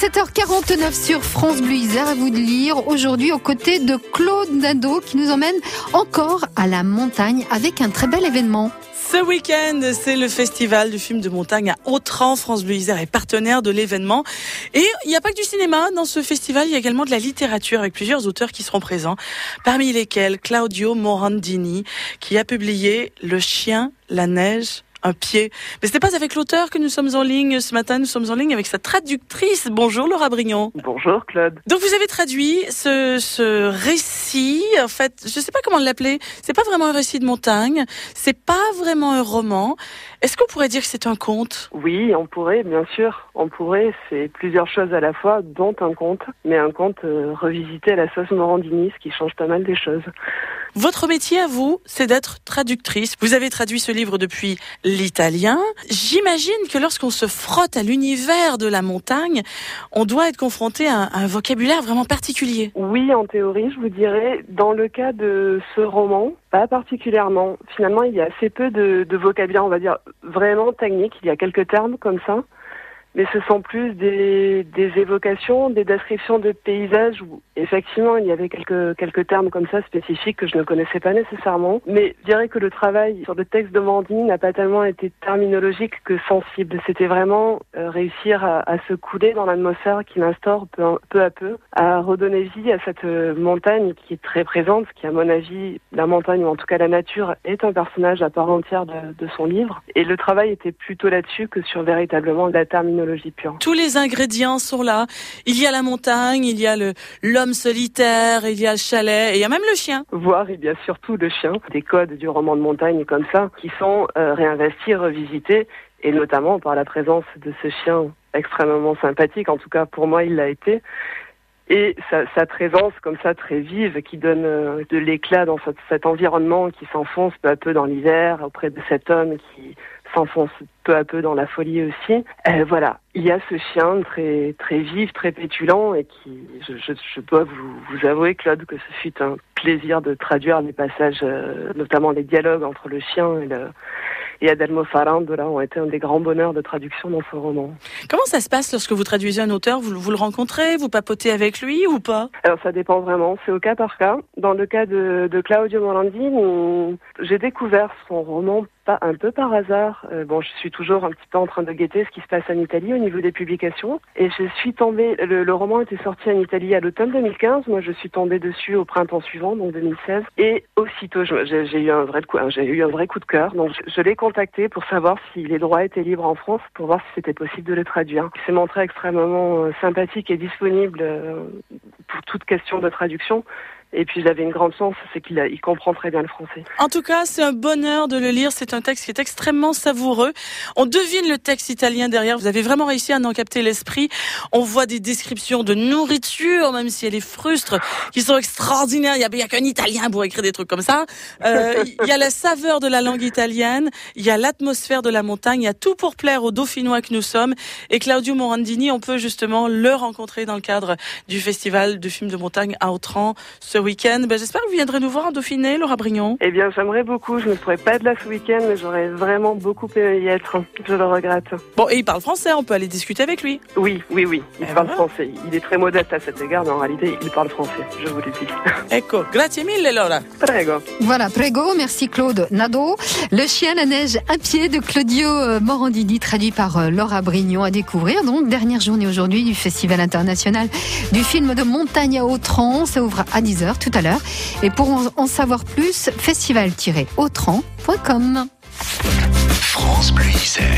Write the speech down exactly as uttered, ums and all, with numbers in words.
sept heures quarante-neuf sur France Bleu Isère, à vous de lire aujourd'hui aux côtés de Claude Nadeau qui nous emmène encore à la montagne avec un très bel événement. Ce week-end, c'est le festival du film de montagne à Autran. France Bleu Isère est partenaire de l'événement. Et il n'y a pas que du cinéma dans ce festival, il y a également de la littérature avec plusieurs auteurs qui seront présents. Parmi lesquels Claudio Morandini, qui a publié Le chien, la neige, un pied. Mais ce n'est pas avec l'auteur que nous sommes en ligne ce matin, nous sommes en ligne avec sa traductrice. Bonjour Laura Brignon. Bonjour Claude. Donc vous avez traduit ce, ce récit, en fait, je ne sais pas comment l'appeler, c'est pas vraiment un récit de montagne, c'est pas vraiment un roman. Est-ce qu'on pourrait dire que c'est un conte ? Oui, on pourrait, bien sûr. On pourrait, c'est plusieurs choses à la fois, dont un conte, mais un conte euh, revisité à la sauce Morandini, ce qui change pas mal des choses. Votre métier à vous, c'est d'être traductrice. Vous avez traduit ce livre depuis l'italien. J'imagine que lorsqu'on se frotte à l'univers de la montagne, on doit être confronté à un, à un vocabulaire vraiment particulier. Oui, en théorie, je vous dirais, dans le cas de ce roman, pas particulièrement. Finalement, il y a assez peu de, de vocabulaire, on va dire, vraiment technique. Il y a quelques termes comme ça. Mais ce sont plus des, des évocations, des descriptions de paysages où, effectivement, il y avait quelques, quelques termes comme ça spécifiques que je ne connaissais pas nécessairement. Mais je dirais que le travail sur le texte de Morandini n'a pas tellement été terminologique que sensible. C'était vraiment euh, réussir à, à se couler dans l'atmosphère qu'il instaure peu, peu à peu, à redonner vie à cette euh, montagne qui est très présente, qui, à mon avis, la montagne, ou en tout cas la nature, est un personnage à part entière de, de son livre. Et le travail était plutôt là-dessus que sur véritablement la terminologie pure. Tous les ingrédients sont là. Il y a la montagne, il y a le l'homme solitaire, il y a le chalet, et il y a même le chien. Voire il y a surtout le chien. Des codes du roman de montagne comme ça, qui sont euh, réinvestis, revisités, et notamment par la présence de ce chien extrêmement sympathique, en tout cas pour moi il l'a été. Et sa, sa présence comme ça très vive qui donne euh, de l'éclat dans cet, cet environnement qui s'enfonce peu à peu dans l'hiver auprès de cet homme qui s'enfonce peu à peu dans la folie aussi. Euh, voilà, il y a ce chien très très vif, très pétulant et qui, je, je, je dois vous, vous avouer Claude que ce fut un plaisir de traduire les passages, euh, notamment les dialogues entre le chien et le et Adelmo Farandola ont été un des grands bonheurs de traduction dans ce roman. Comment ça se passe lorsque vous traduisez un auteur ? Vous, vous le rencontrez, vous papotez avec lui ou pas ? Alors ça dépend vraiment, c'est au cas par cas. Dans le cas de, de Claudio Morandini, j'ai découvert son roman pas un peu par hasard. Euh, bon, je suis toujours un petit peu en train de guetter ce qui se passe en Italie au niveau des publications. Et je suis tombée, le, le roman était sorti en Italie à l'automne deux mille quinze. Moi, je suis tombée dessus au printemps suivant, donc deux mille seize. Et aussitôt, je, j'ai, j'ai eu un vrai coup, j'ai eu un vrai coup de cœur. Donc, je, je l'ai contacté pour savoir si les droits étaient libres en France, pour voir si c'était possible de le traduire. Il s'est montré extrêmement euh, sympathique et disponible euh, pour toute question de traduction. Et puis j'avais une grande chance, c'est qu'il a, il comprend très bien le français. En tout cas, c'est un bonheur de le lire. C'est un texte qui est extrêmement savoureux. On devine le texte italien derrière. Vous avez vraiment réussi à en capter l'esprit. On voit des descriptions de nourriture, même si elle est frustre, qui sont extraordinaires. Il y a, il y a qu'un Italien pour écrire des trucs comme ça. Euh, il y a la saveur de la langue italienne. Il y a l'atmosphère de la montagne. Il y a tout pour plaire aux Dauphinois que nous sommes. Et Claudio Morandini, on peut justement le rencontrer dans le cadre du festival de films de montagne à Autran ce week-end. Ben, j'espère que vous viendrez nous voir en Dauphiné, Laura Brignon. Eh bien, j'aimerais beaucoup. Je ne pourrais pas être là ce week-end, mais j'aurais vraiment beaucoup aimé y être. Je le regrette. Bon, et il parle français, on peut aller discuter avec lui. Oui, oui, oui. Il eh parle voilà. français. Il est très modeste à cet égard, mais en réalité, il parle français. Je vous le dis. Ecco, grazie mille, Laura. Prego. Voilà, prego, merci Claude Nadeau. Le chien, la neige, à pied de Claudio Morandini, traduit par Laura Brignon, à découvrir. Donc, dernière journée aujourd'hui du Festival international du film de montagne à Autran. Ça ouvre à dix heures tout à l'heure. Et pour en savoir plus, festival tiret autran point com. France Bleu Isère.